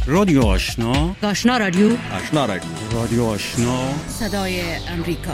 رادیو آشنا، آشنا رادیو، آشنا رادیو، رادیو آشنا، صدای امریکا.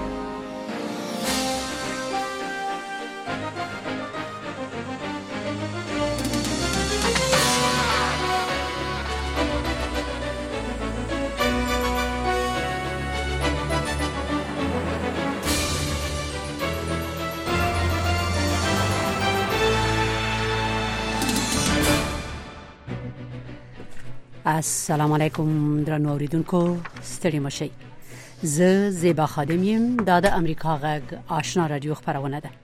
السلام علیکم درنو اوریدونکو، ستړي مشئ. زه زیبا خادم یم. دا د امریکا غږ آشنا رادیو خبرونه ده.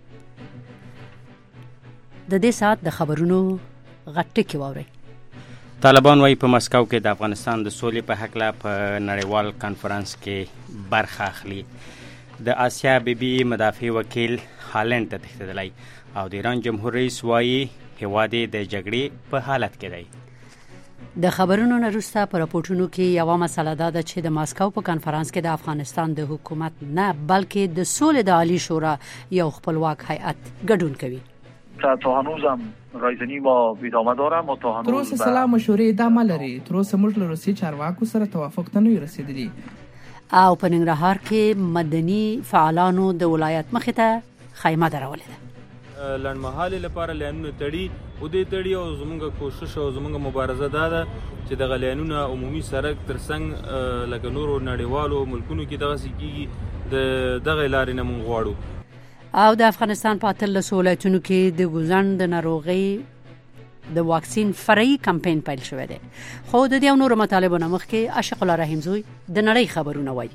د دې سات د خبرونو غټ ټکی واورئ. طالبان وايي په مسکو کې د افغانستان د سولې په حق په نړیوال کانفرنس کې برخه اخلي. د آسیا بیبي مدافع وکیل هالند ته تښتېدلی او د ایران جمهور رئیس وايي هیواد د جګړې په حالت کې دی. د خبرونو نه وروسته په راپورټونو کې یوه مسله ده چې د ماسکو په کانفرنس کې د افغانستان د حکومت نه بلکې د سولې د عالی شورا یو خپلواک هیئت ګډون کوي. تا هنوزم رایزنی ما ادامه دارم و تا هنوز تر اوسه سلا مشورې ادامه لري. تر اوسه موږ له روسي چارواکو سره توافق ته نه رسیدلی. او په ننګرهار کې مدني فعالانو د ولایت مخې ته خیمه درولې ده. لنډمهالې لپاره لانونه تړي او دې تړي او زمونږ کوشش او زمونږ مبارزه ده چې د غلیانونه عمومي سړک ترڅنګ لکه نورو نړیوالو ملکونو کې دغه سکیږي د دغه لارې نه مونږ غواړو. او د افغانستان په 13 ولایتونو کې د ګوزن د ناروغۍ د واکسین فرعي کمپاین پیل شوی دی. خو د دې او نورو مطالبو نه مخکې عاشق الله رحیم زوی د نړۍ خبرونه وایي.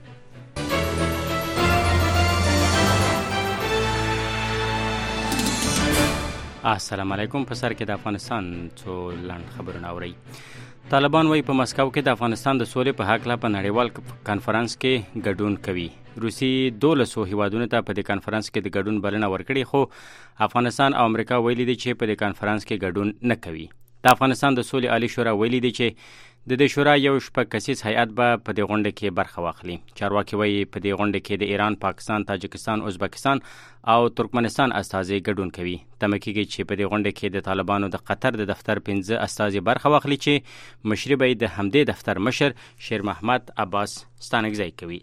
السلام علیکم. په سر کې د افغانستان څو لاند خبرونه اورئ. طالبان وايي په مسکو کې د افغانستان د سولې په حق په نړیوال کانفرنس کې ګډون کوي. روسي 12 هیوادونو ته په دې کانفرنس کې د ګډون بلنه ورکړي، خو افغانستان او امریکا ویلي دي چې په دې کانفرنس کې ګډون نه کوي. د افغانستان د سولې عالی شورا ویلي دي چې د دې شورا یو شپږ کسیز هیئت به په دې غونډه کې برخه واخلي. چارواکي وايي په دې غونډه کې د ایران، پاکستان، تاجکستان، ازبکستان او ترکمنستان استازي ګډون کوي. تمه کېږي چې په دې غونډه کې د طالبانو د قطر د دفتر 15 استازي برخه واخلي چې مشري به د همدې دفتر مشر شیر محمد عباس ستانکزی کوي.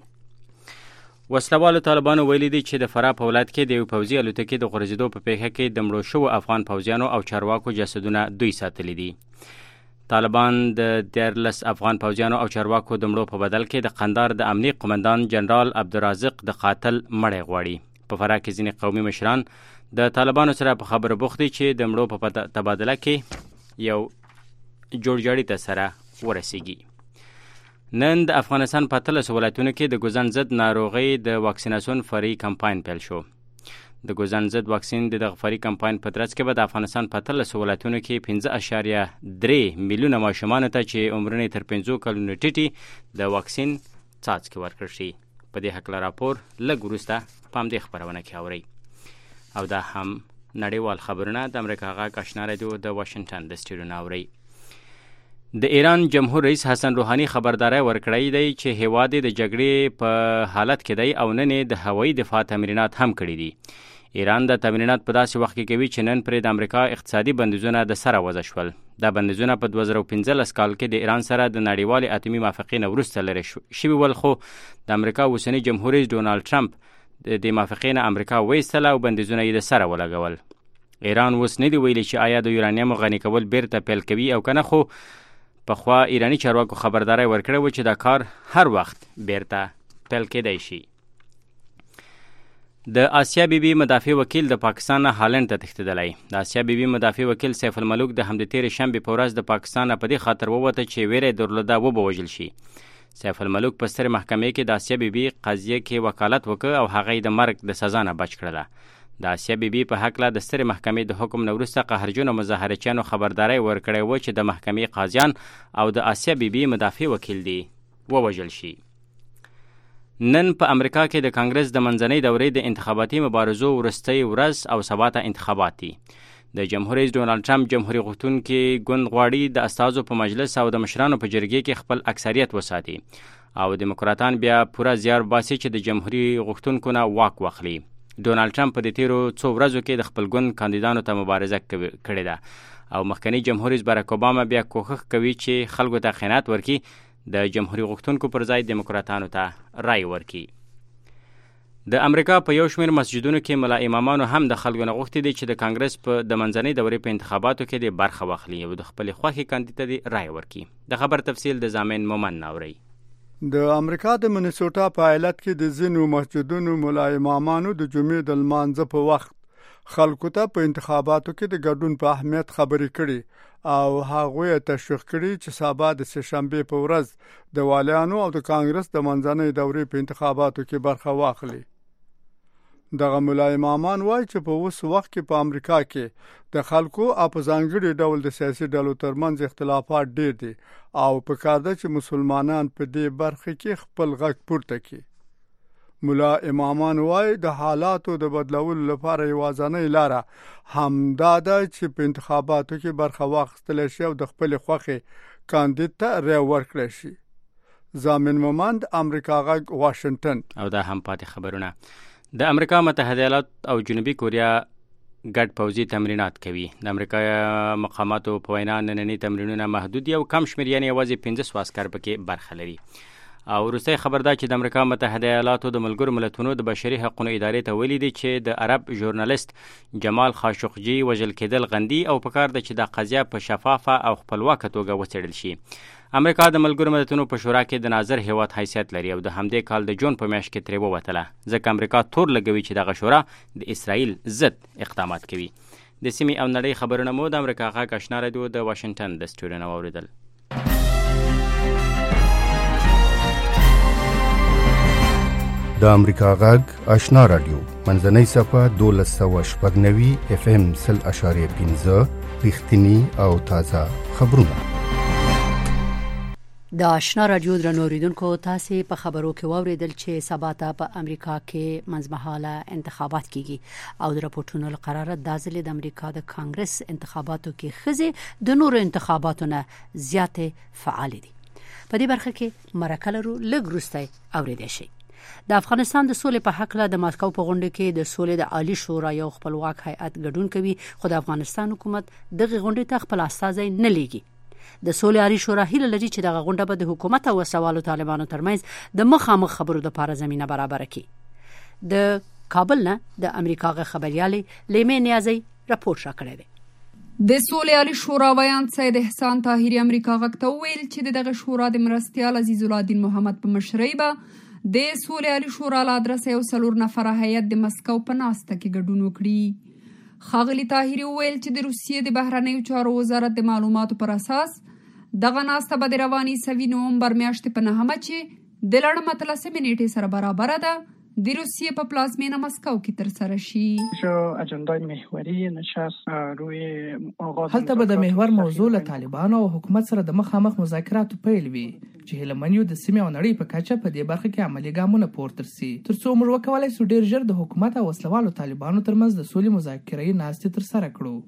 وسلوالو طالبانو ویلي دي چې د فراه په ولایت کې د یو پوځي الوتکې د غورځېدو په پیښه کې د مړو شوو افغان پوځیانو او چارواکو جسدونه دوی ساتلي دي. طالبان د 14 افغان پوځیانو او چارواکو د مړو په بدل کې د قندار د امنیه قومندان جنرال عبدالرازق د قاتل مړی غواړي. په فراه کې ځینې قومي مشران د طالبانو سره په خبرو بوخت دي چې د مړو په تبادله کې یو جوړجاړي ته سره ورسیږي. نن د افغانستان په 13 ولایتونو کې د ګوزن ضد ناروغۍ د واکسیناسیون فرعي کمپاین پیل شو. د ګوزن ضد واکسین د فرعي کمپاین په ترڅ کې به د افغانستان په 13 ولایتونو کې 15.3 میلیونه ماشومان ته چې عمرونه تر 15 کلونو ټیټي د واکسین څاڅکي ورکړل شي. په دې حق راپور لږ وروسته په همدې خبرونه کې اورئ. او دا هم نړیوال خبرونه د امریکا غږ آشنا رادیو د واشنگټن د سټډیو نه اورئ. د ایران جمهور رئیس حسن روحانی خبرداری ورکړی دی چې هیواد د جګړې په حالت کې دی او نن د هوایي دفاع تمرینات هم کړي دي. ایران د تمرینات په داسې وخت کې کوي چې نن پرې د امریکا اقتصادي بندیزونه د سره وضع شول. دا بندیزونه په 2015 کال کې د ایران سره د نړیوالې اتمي موافقې نه وروسته لرې شوي ول، خو د امریکا اوسنی جمهور رئیس ډونالد ټرمپ د موافقې نه امریکا وایستله او بندیزونه یې د سره ولګول. ایران اوس نه دی ویلي چې آیا د یورانیم غني کول بیرته پیل کوي او کنه، خو پخوا ایرانی چارواکو خبرداری ورکړی و چې دا کار هر وخت بیرته پیل کېدای شي. د آسیا بیبي مدافع وکیل د پاکستان هالند ته تښتېدلی. د آسیا بیبي مدافع وکیل سیف الملوک د همدې تېرې شنبې په ورځ د پاکستان په دې خاطر ووته چې ویره درلوده وبه وژل شي. سیف الملوک په سترې محکمې کې د آسیا بیبي قضیه کې وکالت وکړ او هغه یې د مرګ د سزا نه بچ کړله. د آسیا بیبي په هکله د سترې محکمې د حکم نه وروسته قهرجنو مظاهرچیانو خبرداری ورکړی و چې د محکمې قاضیان او د آسیا بیبي مدافع وکیل دی ووژل شي. نن په امریکا کې د کانګرس د منځنۍ دورې د انتخاباتي مبارزو وروستۍ ورځ او سبا ته انتخابات دي. د جمهور رئیس ډونالد ټرمپ جمهوریت غوښتونکي ګوند غواړي د استازو په مجلس او د مشرانو په جرګې کې خپل اکثریت وساتي او دیموکراتان بیا پوره زیار باسي چې د جمهوریت غوښتونکو نه واک واخلي. ډونالد ټرمپ په دې تیرو څو ورځو کې د خپل ګوند کاندیدانو ته مبارزه کړې ده او مخکنی جمهور رئیس باراک اوباما بیا کوښښ کوي چې خلکو ته خیانت ورکړي، د جمهوریت غوښتونکو پر ځای دیموکراتانو ته رای ورکړي. د امریکا په یو شمېر مسجدونو کې ملا امامانو هم د خلکو نه غوښتي دي چې د کانګرس په د منځنۍ دورې په انتخاباتو کې د برخه واخلي او د خپلې خوښې کاندید ته رای ورکړي. د خبر تفصیل د زامن مومن ناوري. د امریکا د منیسوټا په ایالت کې د ځینو مسجدونو ملا امامانو د جمعې د لمانځه په وخت خلکو ته په انتخاباتو کې د ګډون په اهمیت خبرې کړي او هغوی تشویق کړي چې سبا د سهشنبه په ورځ د والیانو او د کانګرس د منځنۍ دورې په انتخاباتو کې برخه واخلي. دغه ملا امامان وایي چې په اوس وخت کې په امریکا کې د خلکو او په ځانګړي ډول د سیاسي ډلو ترمنځ اختلافات ډېر دي او په کار ده چې مسلمانان په دې برخه کې خپل غږ پورته کړي. ملا امامان وایي د حالاتو د بدلولو لپاره یوازینۍ لاره همدا ده چې په انتخاباتو کې برخه واخیستل شي او د خپل خوښې کاندید ته رای ورکړي شي. زامن مومند، امریکا غږ، واشنگټن. او دا هم پاتې خبرونه. د امریکا متحده ایالات او جنوبي کوریا ګډ پوځي تمرینات کوي. د امریکا مقاماتو په وینا نننی تمرینونه محدود او کم شمېر یعنې یوازې 15 عسکر پکې برخه لري. او وروستی خبر دا چې د امریکا متحده ایالاتو د ملګرو ملتونو د بشري حقوقو ادارې ته ویلي دي چې د عرب ژورنالیست جمال خاشقجي وژل کېدل غندي او په کار ده چې دا قضیه په شفافه او خپلواکه توګه وڅېړل شي. امریکا د ملګرو ملتونو په شورا کې د ناظر هیواد حیثیت لري او د همدې کال د جون په میاشت کې ترې ووتله، ځکه امریکا تور لګوي چې دغه شورا د اسرائیل ضد اقدامات کوي. د سیمې او نړۍ خبرونه مو د امریکا غږ آشنا رادیو د واشنگټن د سټوډیو نه واورېدل. د امریکا غږ آشنا رادیو منځنۍ صفحه 1290 FM 0.5 رښتینی او تازه خبرونه. د آشنا رادیو درنو اوریدونکو، تاسو په خبرو کې واوریدل چې سبا ته په امریکا کې منځمهاله انتخابات کیږي او د راپورټونو لپاره د ځلې د امریکا د کانګرس انتخاباتو کې خزه د نورو انتخاباتو نه زیاتې فعال دي. په دې برخه کې مرکه لرو لږ وروسته اوریدل شي. د افغانستان د سولې په حق له د ماسکو په غونډه کې د سولې د عالی شورا یو خپلواک هیئت ګډون کوي، خو د افغانستان حکومت دغه غونډه ته خپل استازی نه لیږي. د سولې عالی شورا هیله لري چې دغه غونډه به د حکومت او وسوالو طالبانو ترمنځ د مخامخ خبرو لپاره زمينه برابر کړي. د کابل نه د امریکا غ خبريالي لیمه نیازي راپور شاکړی دی. د سولې عالی شورا ویان سید احسان طاهری امریکا غ ته ویل چې دغه شورا د مرستيال عزیز الدین محمد په مشرۍ به د سولې عالی شورا له ادرسه یو 4 نفره هیئت د مسکو په ناسته کې ګډون وکړي. خاغلی طاهری ویل چې د روسیې د بهرنیو چارو وزارت د معلوماتو پر اساس دغه ناسته به د رواني 7 نومبر میاشتې په 9 چې د لړ متلسه منېټې سره برابر ده د روسیې په پلازمینه مسکو کې تر سره شي. اجندای محوری نشست روی آغاز هلته به د محور موضوع له طالبانو او حکومت سره د مخامخ مذاکراتو پیل وي چې هلمنیو د سیمې او نړۍ په کچه په دې برخه کې عملي ګامونه پورته شي ترڅو موږ وکولای شو ډیر ژر د حکومت او وسلوالو طالبانو ترمنځ د سولې مذاکرې ناستې تر سره کړو.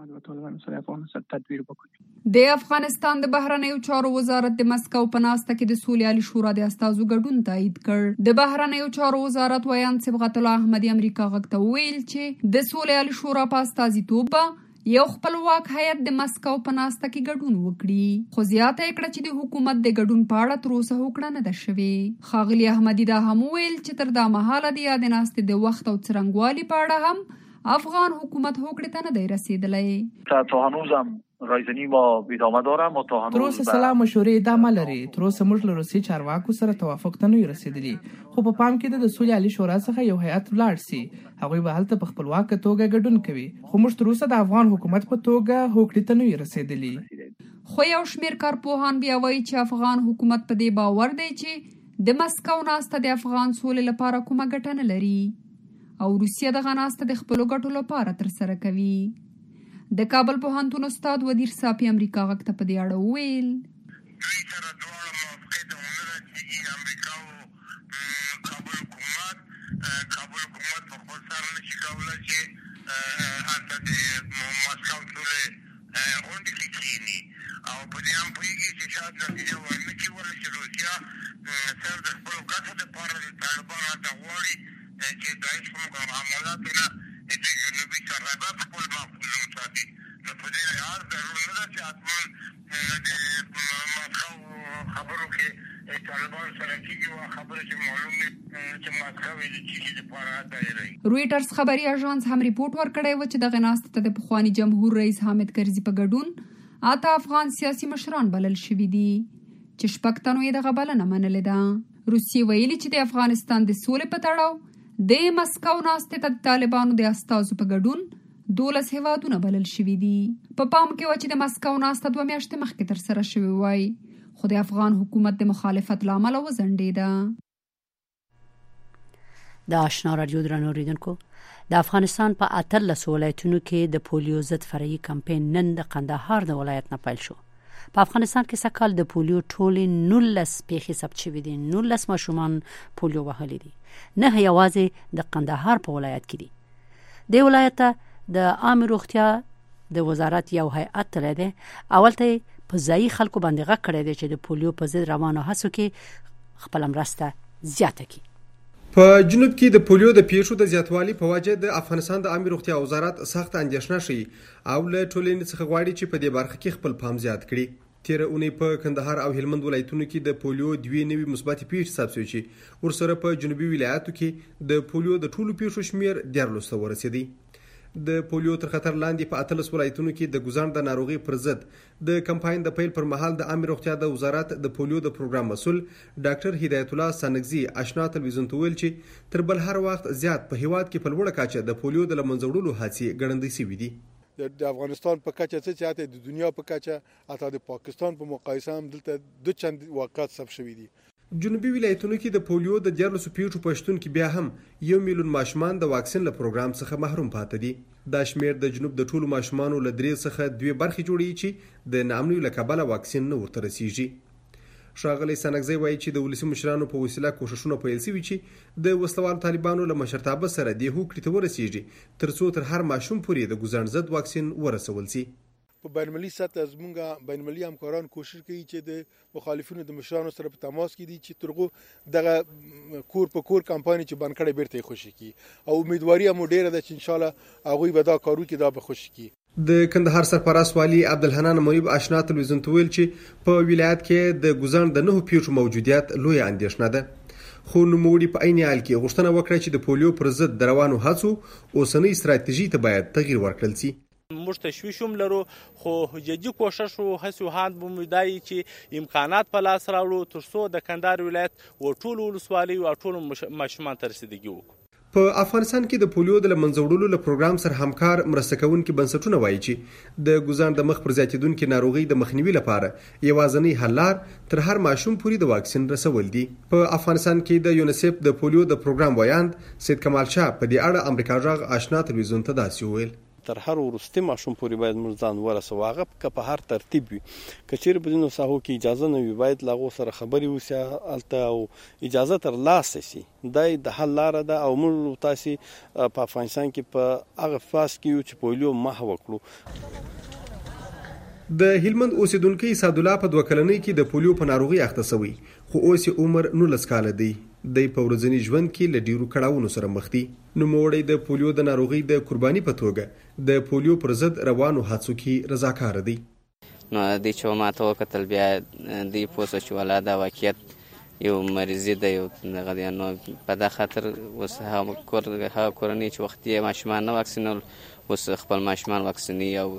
د افغانستان د بهرنیو چارو وزارت د مسکو په ناسته کې د سولې عالی شورا د استازو ګډون تایید کړ. د بهرنیو چارو وزارت ویان صبغت الله احمدی امریکا غږ ته ویل چې د سولې عالی شورا په استازیتوب یو خپلواک هیئت د مسکو په ناسته کې ګډون وکړي، خو زیاته کړه چې د حکومت د ګډون په اړه تر اوسه هوکړه نه ده شوې. خاغلی احمدی دا هم ویل چې تر دا مهاله د یاد ناستې د وخت او څرنګوالي په اړه هم افغان حکومت هوکړې ته نه دی رسیدلی. تا هنوزم رایزنی ما ادامه دارم و تا هنوز تر اوسه سلام مشورې ادامه لري. تر اوسه موږ له روسي چارواکو سره توافق ته نه رسیدلی، خو په پام کې د سولې عالی شورا څخه یو هیئت ولاړ سي. هغوی به هلته په خپلواک توګه ګډون کوي، خو موږ تر اوسه د افغان حکومت په توګه هوکړې ته نه رسیدلی. خو یو شمېر کارپوهان بیا وایي چې افغان حکومت په دې باور دی چې د مسکو ناسته د افغان سولې لپاره کومه ګټه نه لري او روسیه دغه ناسته د خپلو ګټو لپاره تر سره کوي. د کابل پوهنتون استاد ودیر صافي امریکا غږ ته په دې اړه وویل طالبان سره کیږي خبره چې معلوم نه چې مسکو د چی د پاره دایره. رويټرز خبري اژانس هم ریپورت ورکړی و چې د غناست د پخوانی جمهور رئیس حامد کرزي په ګډون اته افغان سیاسي مشران بلل شوي دي چې شپږ تنو یې دغه بلنه منلې ده. روسیې ویلي چې د افغانستان د سولې په تړاو د مسکو ناستې ته د طالبانو د استازو په ګډون 12 هیوادونه بلل شوي دي. په پام کې و چې د مسکو ناسته 2 میاشتې مخکې تر سره شوې وای، خو د افغان حکومت د مخالفت لامل وزنډېده. د آشنا رادیو درنو اوریدونکو، د افغانستان په 18 ولایتونو کې د پولیو ضد فرعي کمپاین نن د قندهار د ولایت نه پیل شو. په افغانستان کې سکهال د پولیو ټولې 19 پیښې ثبت شوې دي. 19 ماشومان پولیو وهلي دي. نه یوازې د قندهار په ولایت کې دي. د ولایت د عامه روغتیا د وزارت یو هیئت تللی دی. اول ته په ځایي خلکو باندې غږ کړی دی چې د پولیو په ضد روانو هڅو کې خپله مرسته زیاته کړي. په جنوب کې د پولیو د پیښو د زیاتوالي په وجه د افغانستان د عامه روغتیا وزارت سخت اندېښنه ښیي او له ټولنې څخه غواړي چې په دې برخه کې خپل پام زیات کړي. تیره اونۍ په کندهار او هلمند ولایتونو کې د پولیو 2 نوي مثبتې پیښې ثبت شوې چې ورسره په جنوبي ولایاتو کې د پولیو د ټولو پیښو شمېر 14 ته ورسېدی. د پولیو تر خطر لاندې په 18 ولایتونو کې د ګوزان د ناروغي پر ضد د کمپاین د پیل پر مهال د عامه روغتیا د وزارت د پولیو د پروګرام مسؤل ډاکټر هدایت الله سنگزي آشنا تلویزیون ته ویل چې تر بل هر وخت زیات په هیواد کې په لوړه کچه د پولیو د لمنځه وړلو هڅې ګړندۍ شوې دي. د افغانستان په کچه څه چاته د دنیا په کچه اته د پاکستان په مقایسه هم دلته 2 چند واقعات ثبت شوي دي. جنوبي ولایتونو کې د پولیو د 14 پیښو په شتون کې بیا هم 1 میلیون ماشومان د واکسین له پروګرام څخه محروم پاتې دي. دا شمیر د جنوب د ټولو ماشومانو له 3 څخه 2 برخې جوړي چې د ناامنۍ له کبله واکسین نه ورته رسیږي. ښاغلی سنگزی وایي چې د ولسي مشرانو په وسیله کوښښونه پیل شوي چې د وسلوال طالبانو له مشرتابه سره د هوکړې ته ورسیږي ترڅو تر هر ماشوم پورې د ګوزان ضد واکسین ورسول شي. په بین‌المللي سطح زموږ بین‌المللي همکاران کوشش کوي چې د مخالفینو د مشرانو سره په تماس کې دي چې ترغو دغه کور په کور کمپاین چې بند کړي بیرته خوشي کی او امیدواري مو ډیره ده چې ان شاء الله هغه به دا کارو کې دا به خوشي کی. د کندهار سرپرست والی عبدالحنان مویب آشنا تلویزیون ته ویل چې په ولایت کې د ګوزان د 9 پیښو موجودیت لوی اندېښنه ده. خو نوموړي په عین حال کې غوښتنه وکړه چې د پولیو پر ضد د روانو هڅو اوسنۍ ستراتیژي ته باید تغییر ورکړل شي. موږ تشویش هم لرو خو جدي کوشش او هڅو هاند به مدای چې امکانات په لاس راوړو ترڅو د کندهار ولایت او ټول ولسوالۍ او ټول ماشومان ته رسیدګي وکړو. په افغانستان کې د پولیو د لمنځه وړلو له پروګرام سره همکار مرسته کوونکي بنسټونه وایي چې د ګوزان د مخ پر زیاتېدونکي ناروغۍ د مخنیوي لپاره یوازینی حل لار تر هر ماشوم پورې د واکسین رسول دي. په افغانستان کې د یونیسف د پولیو د پروګرام وایاند سید کمال شاه په دې اړه امریکا غږ آشنا تلویزیون ته داسې وویل: تر هر ورستي ماشوم پورې باید موږ ځان ورسو هغه که په هر ترتیب وي کچیر په دینو ساحو کې اجازه نه وي باید لاغو سره خبري وسی الته او اجازه تر لاسه سي دای د حل لار ده او موږ تاسو په افغانستان کې په هغه فاس کې چې پولیو محو کړو. د هلمند اوسیدونکو سعد الله په 2 کلنۍ کې د پولیو په ناروغي اخته شوی خو اوس عمر 19 کال دی. د په ورځنی ژوند کې له ډیرو کړهونو سره مخ دي. نوموړی د پولیو د ناروغي د قرباني په توګه د پولیو پر ضد روانو هڅو کې رضاکار دی. نو د چې ما ته وکتل بیا د پوسو چې ولا دا واقعیت یو مریضي دی یو دغه نو په دا خاطر اوس هغه کورنۍ چې وخت یې ماشومان نه واکسینول اوس خپل ماشومان واکسیني. او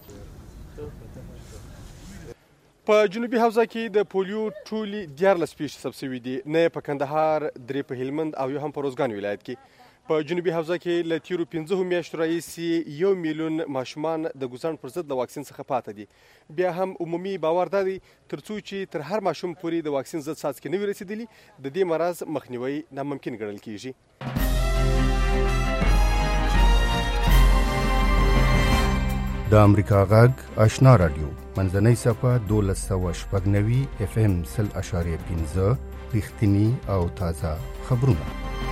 په جنوبي حوزه کې د پولیو ټولي 14 پیښې ثبت شوي دي، نه په کندهار، 3 په هلمند او یو هم په روزګان ولایت کې. په جنوبي حوزه کې له تیرو 15 میاشتو راهیسې 1 میلیون ماشومان د ګوزان پر ضد د واکسین څخه پاتې دي. بیا هم عمومي باور دا دی ترڅو چې تر هر ماشوم پورې د واکسین ضد څاڅکي نه وي رسېدلي د دې مرض مخنیوی ناممکن ګڼل کیږي. د امریکا غږ آشنا رادیو منځنۍ صفه 1290 FM 0.15 رښتینی او تازه خبرونه.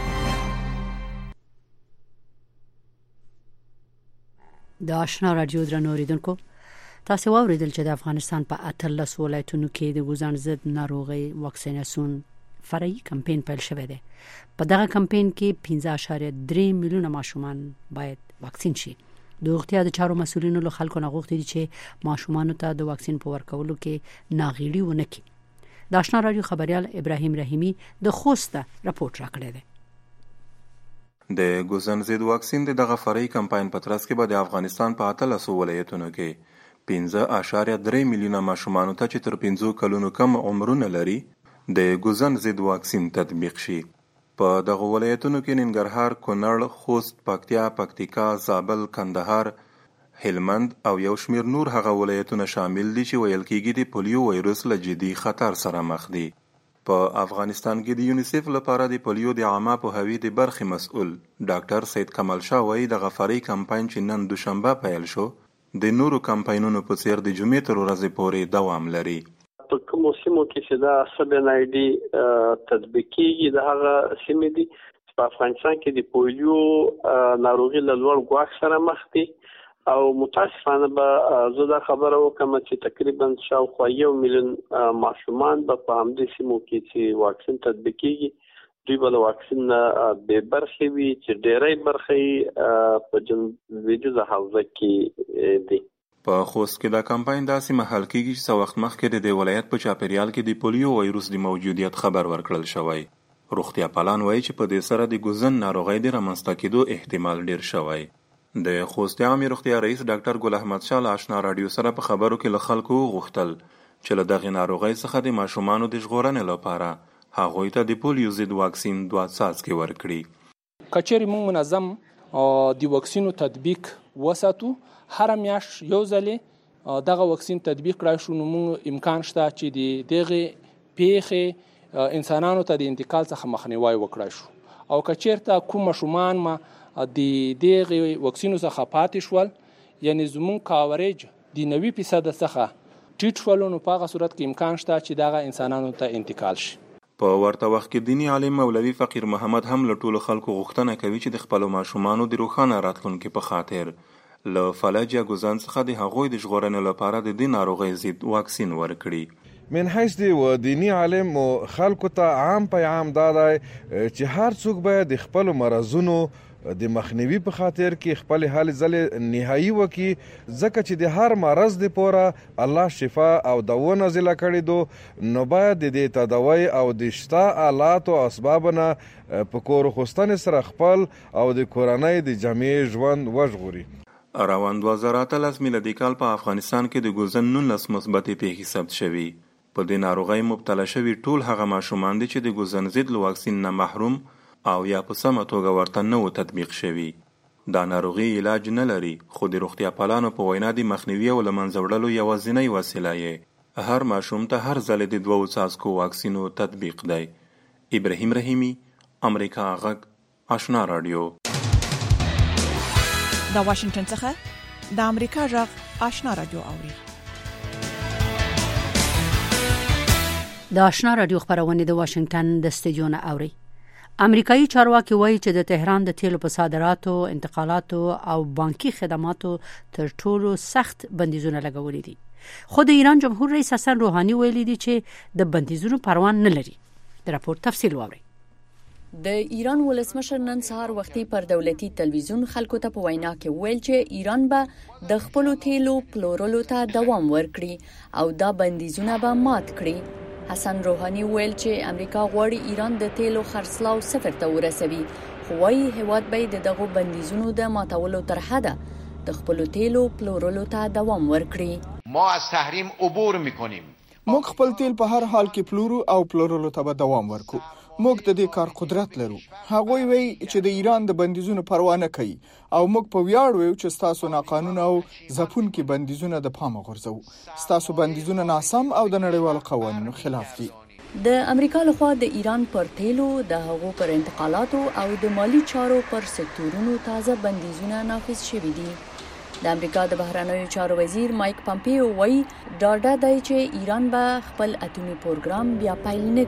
د آشنا رادیو درنو اوریدونکو، تاسو واوریدل چې د افغانستان په 18 ولایتونو کې د ګوزان ضد ناروغي واکسیناسیون فرعي کمپاین پیل شوی دی. په دغه کمپاین کې 15.3 میلیونه ماشومان باید واکسین شي. د روغتیا د چارو مسؤلینو له خلکو نه غوښتي چې ماشومان ته د واکسین په ورکولو کې ناغېړي ونه کړي. د آشنا رادیو خبريال ابراهیم رحیمی د خوست راپورټ راکړی دی. د ګوزن ضد واکسین دغه فرعي کمپاین په ترڅ کې به د افغانستان په 13 ولایتونو کې 15.3 میلیونه ماشومان ته چې تر 15 کلونو کم عمرونه لري د ګوزن ضد واکسین تطبیق شي. په دغه ولایتونو کې ننګرهار، کونړ، خوست، پکتیا، پکتیکا، زابل، کندهار، هلمند او یو شمیر نور هغه ولایتونه شامل دي چې ویل کېږي د پولیو وایروس له جدي خطر سره مخ دي. په افغانستان کې د یونیسف لپاره د پولیو د عامه پوهاوي د برخې مسؤل ډاکټر سید کمال شاه وایي دغه فرعي کمپاین چې نن دوشنبه پیل شو د نورو کمپاینونو په څیر د جمعې تر ورځې پورې دوام لري. په کومو سیمو کې چې دا سب ان آی ډي تطبیق کیږي د هغه سیمې دي په افغانستان کې د پولیو ناروغي له لوړ ګواښ سره مخ دي او متاسفانه به زه دا خبره وکم چې تقریبا شاوخوا 1 میلیون ماشومان به په همدې سیمو کې چې واکسین تطبیق کیږي دوی به واکسین به برخې وي چې ډېرې برخې په جنوبي حوزه کې دي. په خوست کې دا کمپاین داسې مهال کېږي چې څو وخت مخکې د ولایت په چاپیریال کې د پولیو وایروس د موجودیت خبر ورکړل شوی. روغتیا پالان وایي چې په دې سره د ګوزن ناروغۍ د رامنځته کېدو احتمال ډیر شوی. د خوست عامه روغتیا رئیس ډاکټر ګل احمد شاه له آشنا رادیو سره په خبرو کې له خلکو غوښتل چې له دغه ناروغۍ څخه د ماشومانو د ژغورنې لپاره هغوی ته د پولیو ضد واکسین 2 څاڅکي ورکړي. کچېرې موږ منظم د واکسینو تطبیق وساتو، هر میاشت یو ځلې دغه واکسین تطبیق کړای شو، نو موږ امکان شته چې د دغه پیښې انسانانو ته د انتقال څخه مخنیوي وکړای شو. او کچېرته کوم ماشومان ما د دغه واکسینو څخه پاتې شول، یعنی زموږ کاوریج د 90% څخه ټیټ شول، نو په هغه صورت کې امکان شته چې دغه انسانانو ته انتقال شي. په ورته وخت کې دینی عالم مولوي فقیر محمد هم له ټولو خلکو غوښتنه کوي چې د خپل ماشومانو د روښانه راتلونکي په خاطر له فلج یا ګوزن څخه د هغوی د ژغورنې لپاره د دې ناروغۍ ضد واکسین ورکړي. من حیث دی و دینی عالم و خلکو ته عام پیغام دادای چې هر څوک باید د خپل مرزونو د مخنیوي په خاطر کې خپل حال ځل نهایی وکي، ځکه چې د هر مرض د پوره الله شفا او دوا نازل کړي دو، نو باید د دې تداوی او د شتا آلات او اسبابونه په کور خوستن سره خپل او د کورنۍ د جمعي ژوند وژغوري. روان 2013 میلادي کال په افغانستان کې د ګوزن 19 مثبتې پیښې ثبت شوي. په دې ناروغۍ مبتلا شوي ټول هغه ماشومان دي چې د ګوزن ضد واکسین نه محروم او یا په سمه توګه ورته نه و تطبیق شوي. دا ناروغي علاج نه لري، خو د روغتیا پالانو په وینا د مخنیوي او له منځه وړلو یوازینۍ وسیله یې هر ماشوم ته هر ځل د 2 څاڅکو واکسینو تطبیق دی. ابراهیم رحیمی، امریکا غږ، آشنا رادیو. د واشنگټن څخه د امریکا غږ آشنا رادیو اوري. د آشنا رادیو خبرونه د واشنگټن د استودیو نه اوري. امریکایي چارواکي وایي چې د تهران د تیلو په صادراتو، انتقالاتو او بانکي خدماتو تر ټولو سخت بندیزونه لګولي دي. خو د ایران جمهور رئیس حسن روحاني ویلي دي چې د بندیزونو پروا نه لري. د راپور تفصیل واورئ. د ایران ولسمشر نن سهار وختي پر دولتي تلویزیون خلکو ته په وینا کې ویل چې ایران به د خپل تیلو پلورلو ته دوام ورکړي او دا بندیزونه به مات کړي. حسن روحاني ویل چې امریکا غواړي ایران د تیلو خرڅلاو صفر ته ورسوي، خو وايي هیواد به دغه بندیزونو د ماتولو تر حده د خپل تیلو پلورلو ته دوام ورکړي. ما از تحریم عبور میکنیم. موږ خپل تیل په هر حال کې پلورو او پلورلو ته به دوام ورکو. موږ د دې کار قدرت لرو. هغوی وایي چې د ایران د بندیزونو پروا نه کوي او موږ په ویاړ وایو چې ستاسو ناقانونه او ځپونکي بندیزونه د پامه غورځو. ستاسو بندیزونه ناسم او د نړیوالو قوانینو خلاف دي. د امریکا لخوا د ایران پر تیلو، د هغو پر انتقالاتو او د مالی چارو پر سکتورونو تازه بندیزونه نافذ شوي دي. د امریکا د بهرنیو چارو وزیر مایک پامپیو وایي ډاډه دی چې ایران به خپل اټومي پروګرام بیا پیل نه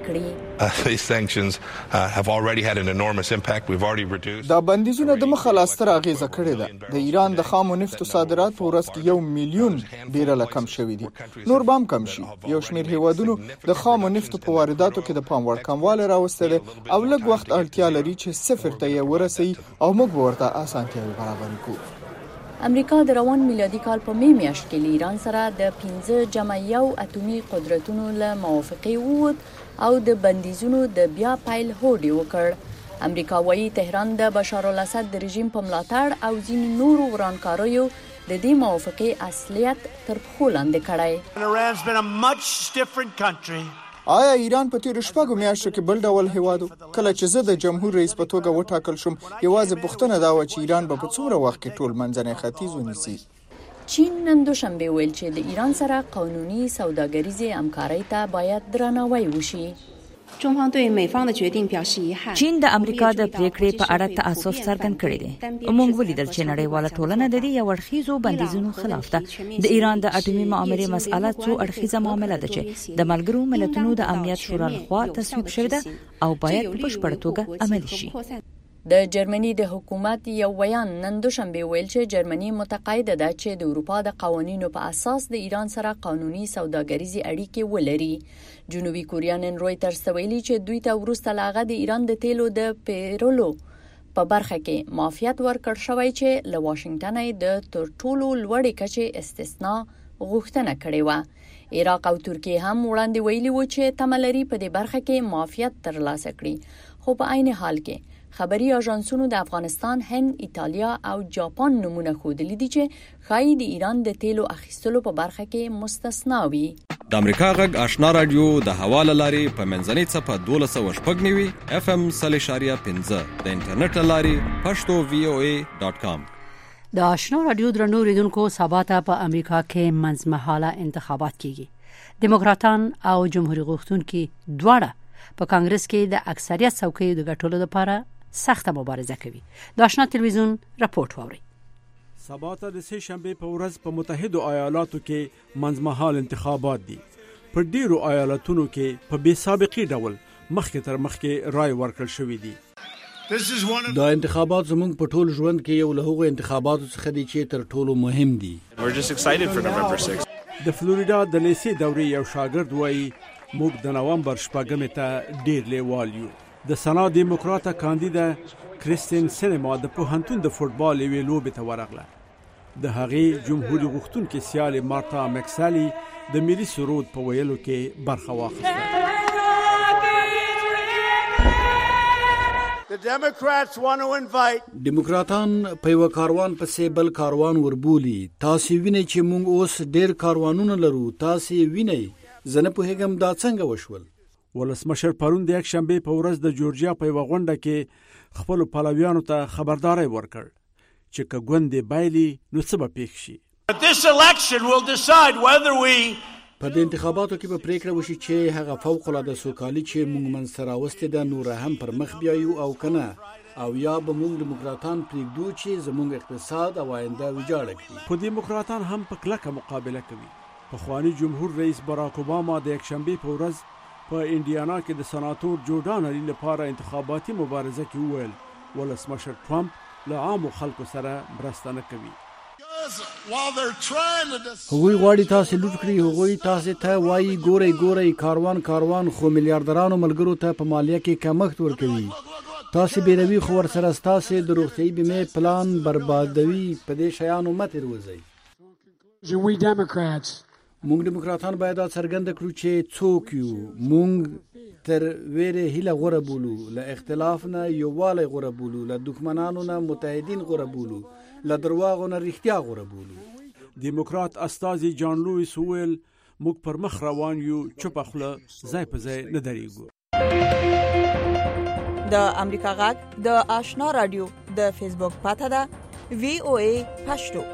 کړي. دا بندیزونه د مخه لا ستره اغیزه کړې ده. د ایران د خامو نفتو صادرات په ورځ کې 1 میلیون بیرله کم شوي دي. نور به هم کم شي. یو شمېر هیوادونو د خامو نفتو په وارداتو کې د پام وړ کموالی راوستی دی او لږ وخت اړتیا لري چې صفر ته یې ورسوي او موږ به ورته اسانتیاوې برابرې کړو. امریکا د روان میلادي کال په می میاشت کې ایران سره د 15.1 اټومي قدرتونو له موافقې ووت او د بندیزونو د بیا پیل هوډ وکړ. امریکا وايي تهران د بشار الاسد د رژیم په ملاتړ او ځینو نورو ورانکاریو د دې موافقې اصلیت تر پښو لاندې کړی. آیا ایران په تیر شپږو میاشتو کې بل ډول هیوادو؟ کله چې زه د جمهور رئیس په توګه وټاکل شوم، یوازې پوښتنه دا و چې ایران به په څومره وخت کې ټول منځنی ختیځ ونیسي. چین نن دوشنبه ویل چې د ایران سره قانوني سوداګریزې همکارۍ ته باید درناوی وشي. چین د امریکا د پریکړې په اړه تاسف څرګند کړی دی. موږ ولیدل چې نړیواله ټولنه د دې یو اړخیزو بندیزونو خلاف ده. د ایران د اټومي معاملې مسأله څو اړخیزه معامله ده چې د ملګرو ملتونو د امنیت شورا لخوا تصویب شوې ده او باید په بشپړه توګه عملي شي. د جرمني د حکومت یو بیان نن دوشنبه ویل چې جرمني متقاعده ده چې د اروپا د قوانینو په اساس د ایران سره قانوني سوداګریزي اړیکې ولري. جنوبي کوریا نن رويټرز ته ویلي چې دوی ته وروسته لاغه د ایران د تیلو د پیرولو په برخه کې معافیت ورکړ شوی چې له واشنگټن د تر ټولو لوړې کچې استثناء غوښتنه کړې و. عراق او ترکیه هم وړاندې ویلي و چې تملري په دې برخه کې معافیت ترلاسه کړي، خو په عین حال کې خبري اژانسونو د افغانستان، هند، ایتالیا او جاپان نمونه ښودلي دي چې ښایي د ایران د تیلو اخیستلو په برخه کې مستثنا وي. د امریکا غږ آشنا رادیو د حواله لارې په منځنۍ څپه 1290 FM 3.15 د انټرنیټ لارې pashto.voa.com. د آشنا رادیو درنو ریډونکو سباته په امریکا کې منځمهاله انتخابات کیږي. دیموکراتان او جمهوریت غوښتونکي دواړه په کانګرس کې د اکثریت څوکۍ د ګټلو لپاره سخته مبارزه کوي. د آشنا تلویزیون راپورټ ووري. سباته د سه شنبه په ورځ په متحده ایالاتو کې منځمهال انتخابات دي. په ډیرو ایالتونو کې په بې سابقې ډول مخکې تر مخکې رای ورکړل شوې دي. دا انتخابات زموږ په ټول ژوند کې یو له هغو انتخاباتو څخه دي چې تر ټولو مهم دي. د فلوریدا د لیسې دورې یو شاګرد وایي موږ د نوامبر 8 ته ډیر لیوال یو. د سنا دیموکراټه کاندیدا کریستین سینما د پوهنتون د فوټبال یوې لوبې ته ورغله. د هغې جمهوریت غوښتونکي سیالې مارتا مکسالي د ملي سرود په ویلو کې برخه واخیسته. دیموکراتان په یو کاروان پسې بل کاروان وربولي. تاسو وینئ چې موږ اوس ډیر کاروانونه لرو. تاسو وینئ زنه په هغم دا څنګه وشول. ولسمشر پرون د یک شنبه په ورځ د جورجیا په یو غونډه کې خپل پلویانو ته خبرداري ورکړ چې کګوندې بایلی نو څه به پیښ شي. په دې انتخاباتو کې به پریکړه وشي چې هغه فوق العاده سوکالي چې موږ منځته راوستې ده نور هم پر مخ بیایو او کنه، او یا به موږ دیموکراتان پریږدو چې زموږ اقتصاد او آینده ویجاړه کړي. خو دیموکراتان هم په کلکه مقابله کوي. پخوانی جمهور رئیس باراک اوباما د یک شنبه په ورځ په انډیانا کې د سناتور جو ډانلي لپاره انتخاباتي مبارزه کې وویل ولسمشر ټرمپ له عامو خلکو سره مرسته نه کوي. هغوی غواړي تاسو لوټ کړي. هغوی تاسو ته وایي ګورئ کاروان خو میلیارډرانو ملګرو ته په مالیه کې کمښت ورکوي. تاسو بیروي خو ورسره تاسو د روغتیايي بیمې پلان بربادوي. په دې شیانو مت روزي. موږ دیموکراتان باید څرګند کړو چې څوک یو. موږ تر ویره هیله غوره بولو، له اختلاف نه یووالی غوره بولو، له دښمنانو نه متحدین غوره بولو، له درواغو نه رښتیا غوره بولو. دیموکرات استازي جان لویس ویل موږ پر مخ روان یو، چوپ خپل ځای په ځای نه درېږو. د امریکا غږ د آشنا رادیو د فیسبوک پاته ده VOA پښتو.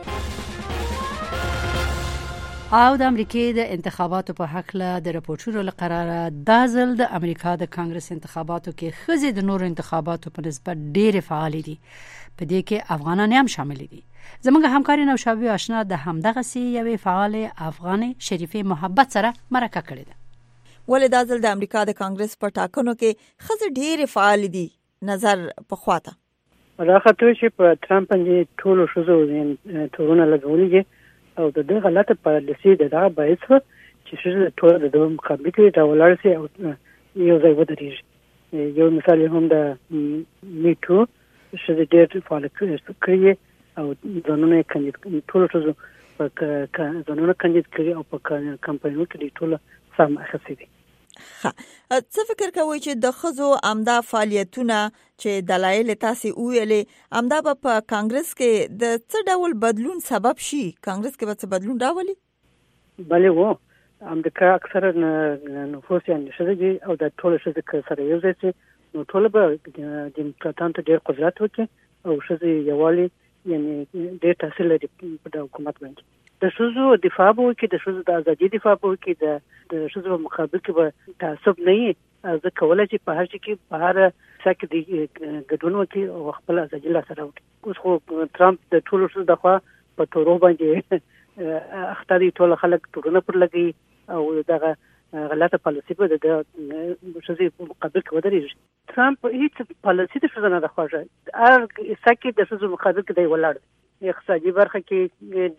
او د امریکای د انتخاباتو په حق له د راپورټونو لقراره دازل د امریکا د کانګرس انتخاباتو کې خزې د نور انتخاباتو په نسبت ډېر فعال دي. په دې کې افغانان هم شامل دي. زموږ همکاري نوشابه آشنا د همدغه سي یوې فعال افغاني شریفه محبت سره مرکه کړې ده. ولې دازل د امریکا د کانګرس په ټاکنو کې خزې ډېر فعال دي نظر په خواته. راخته چې په ترامپ باندې ټولو شوزو تورونه لګولې او د دې غلطه پالیسي دا باعث چې شوزه ټول د مقابله کې دا ولرسي او یو ځای ودرېږي. یو مثال هم د میټو شوزه ډېر فعال کړی او ځانونه کاندید ټول شوزو په ځانونه کاندید کړي او په کمپاینونو کې ټول سم اخیستي دي. څه فکر کوئ چې د خزو امدا فعالیتونه چې دلایل تاسو ویلې امدا په کانګرس کې د څه ډول بدلون سبب شي؟ کانګرس کې به څه بدلون راولي؟ بله و امریکا اکثره نفوس یې شدي او د ټول شدي سره یو ځای شي نو ټول به دیموکراتانو ته ډېر قدرت وکړي او شدي یوالي یعنی ډېر تاثیر لري په حکومت باندې. د شوزو دفاع به وکړي، د شوزو د ازادي دفاع به وکړي، د شوزو په مقابل کې به تعصب نه وي. زه کولی چې په هر شي کې په هر څه کې د ګډون وکړي او خپل ازادي لاسته راوړي. اوس خو ټرمپ د ټولو شوزو دخوا په تورو باندې اخته دي، ټول خلک تورونه پر لګي او دغه غلطه پالیسي به د شوزو په مقابل کې ودرېږي. ټرمپ هیڅ پالیسي د شوزو نه ده خوښه، هر څه کې د شوزو مقابل کې دی ولاړ دی. اقتصادي برخه کې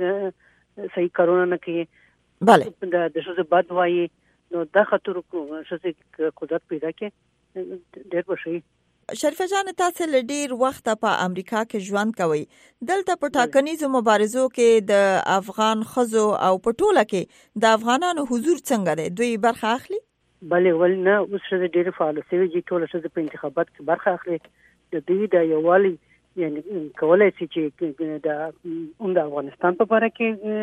ډېر صحیح کارونه نه کوي. بله د شوزو بد وایي نو دا خطر شوزو قدرت پیدا کې ډېر بشي. شریفه جان، تاسو له ډیر وخت په امریکا کې ژوند کوئ. دلته په ټاکنیزو مبارزو کې د افغان خزو او په ټوله کې د افغانانو حضور څنګه دی؟ دوی برخه اخلي؟ بله ولنه اوس ښځې ډېرې فعاله شوي دي، ټوله ښځې په انتخابات کې برخه اخلي. د دوی د یووالي یعنی کولای شي چې د افغانستان په اړه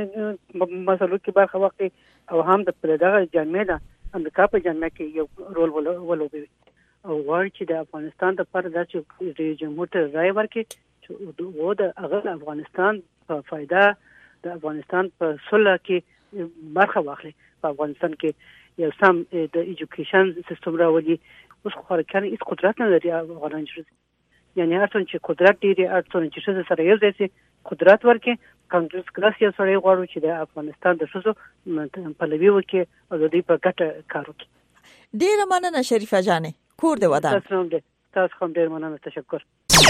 کې مسلو کې برخه واخلي او هم د دغه جامعه د امریکا په جامعه کې یو رول ولوبوي او غواړي چې د افغانستان لپاره داسې رئیس جمهور ته رائے ورکړي چې و د هغه افغانستان په فایده د افغانستان په صلح کې برخه واخلي. په افغانستان کې یو سم د ایجوکیشن سیستم راولي. اوس خو خلکان هیڅ قدرت نه لري افغانان شي، یعنی هرڅون چې قدرت ډېری هرڅون چې ښځې سره یو ځای شي قدرت ورکړي. کانګرس کلاس یو سړی غواړي چې د افغانستان د ښځو پلوي وکړي او د دوی په ګټه کار وکړي. ډېره مننه شریفه جانې، کور دې ودان. تاسو هم ډېر مننه، تشکر.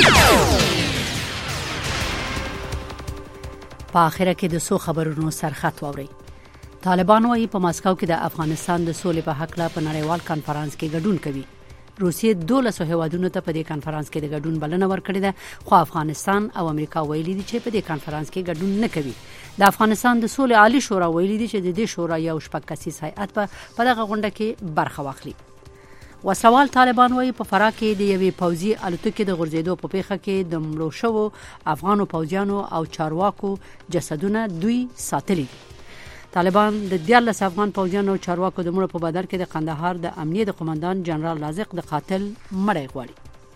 په اخره کې د سو خبرونو سرخط واوري. طالبان وايي په ماسکو کې د افغانستان د سولې په حق لا په نړیوال کانفرنس کې ګډون کوي. روسیې 12 هیوادونو ته په دې کانفرنس کې د ګډون بلنه ورکړې ده، خو افغانستان او امریکا ویلي دي چې په دې کانفرنس کې ګډون نه کوي. د افغانستان د سولې عالی شورا ویلي دي چې د دې شورا یو شپږ کسیز هیئت په دغه غونډه کې برخه واخلي. وسوال طالبان وايي په فراه کې د یوې پوځي الوتکې د غورځېدو په پیښه کې د مړو شوو افغانو پوځیانو او چارواکو جسدونه دوی ساتلي. طالبان د 14 افغان پوځیانو او چارواکو د مړو په بدل کې د قندهار د امنیه د قومندان جنرال لازق د قاتل مړی غواړي.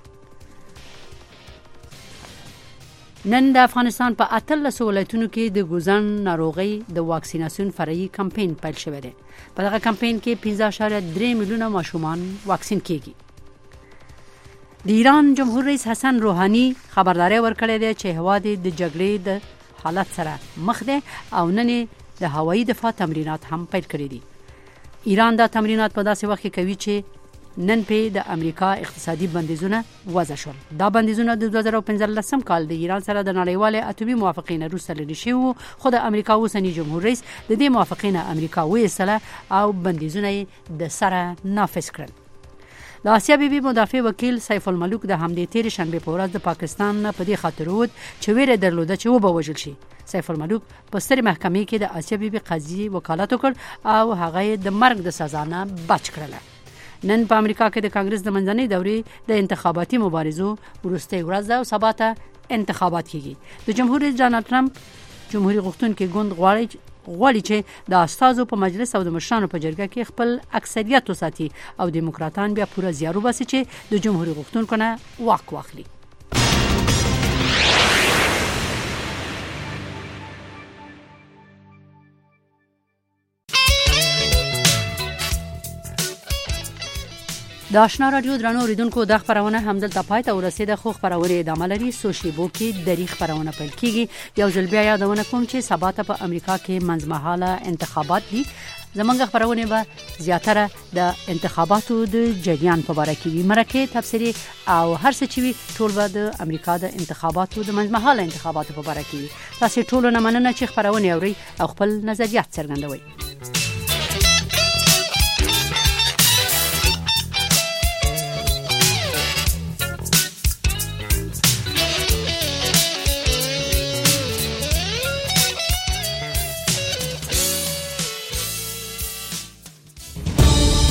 نن د افغانستان په 18 ولایتونو کې د ګوزن ناروغي د واکسیناسیون فرعي کمپاین پیل شوی دی. په دغه کمپاین کې 15.3 میلیونه ماشومان واکسین کیږي. د ایران جمهور رئیس حسن روحاني خبرداري ورکړې ده چې هواد د جګړې د حالت سره مخ ده او نن د هوایي دفاع تمرینات هم پیل کړي دي. ایران دا تمرینات په داسې وخت کې کوي چې نن په د امریکا اقتصادي بندیزونه وضع شول. دا بندیزونه د 2015 کال د ایران سره د نړیوال اتومي موافقې وروسته لري شوی، خو د امریکا اوسنی جمهور رئیس د دې موافقې نه امریکا وایستله او بندیزونه د سره نافذ کړل. د آسیا بیبي مدافع وکیل سیف الملوک د همدې تیر شنبه په ورځ د پاکستان نه په دې خاطر ود چې ویره درلوده چې وبوجل شي. سیف الملوک په ستر محکمې کې د آسیا بیبي قاضي وکالت وکړ او هغه د مرګ د سزا نه بچ کړل. نن په امریکا کې د کانګرس د منځنۍ دورې د انتخاباتي مبارزو وروستۍ ورځ او سبا ته انتخابات کیږي. د جمهور رئیس ډانلډ ټرمپ جمهوریت غوښتونکي ګوند غواړي چې د استازو په مجلس او د مشرانو په جرګه کې خپل اکثریت وساتي او دیموکراتان بیا پوره زیارو باسي چې د جمهوریت غوښتونکو نه واک واخلي. د آشنا رادیو درنو اوریدونکو د خبرونه همدلته پای ته ورسیده. خو خبرونه ادامه لري. سوشیبو کې د خبرونه پیل کیږي. یو ځل بیا یادونه کوم چې سبا ته په امریکا کې منځمهاله انتخابات دي. زمونږ خبرونه به زیاتره د انتخاباتو د جریان په اړه کې وي، مرکه تفسیری او هر څه چې وي ټول به د امریکا د انتخاباتو د منځمهاله انتخاباتو په اړه کې وي. تاسو ټول نه مننه چې خبرونه اوري او خپل نظریات څرګندوي.